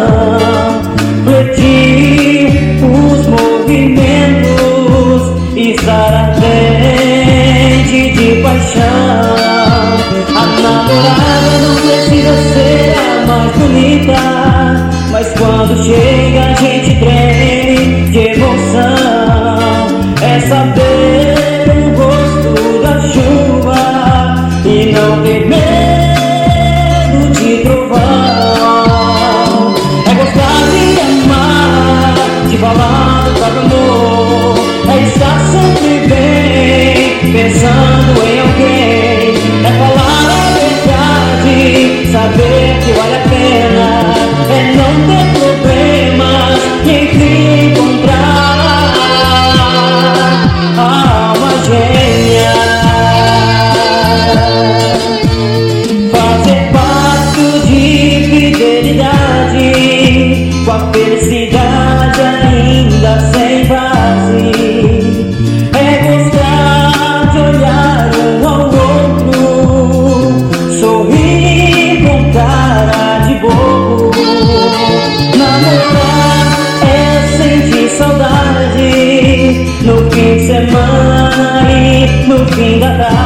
fletir os movimentos, estar ardente de paixão. A namorada não precisa ser a mais bonita, mas quando chega a gente treme de emoção. É saber o gosto da chuva e não ter medo de trovão. É gostar de amar, de falar do próprio amor. É estar sempre bem, pensando em alguém. É falar a verdade, saber que vale a pena. É não ter problemas e enfim encontrar a alma gêmea. Fazer pacto de fidelidade, com a felicidade ainda sem base. É gostar de olhar um ao outro, sorrir com cara de bobo. Namorar é sentir saudade no fim de semana e no fim da tarde.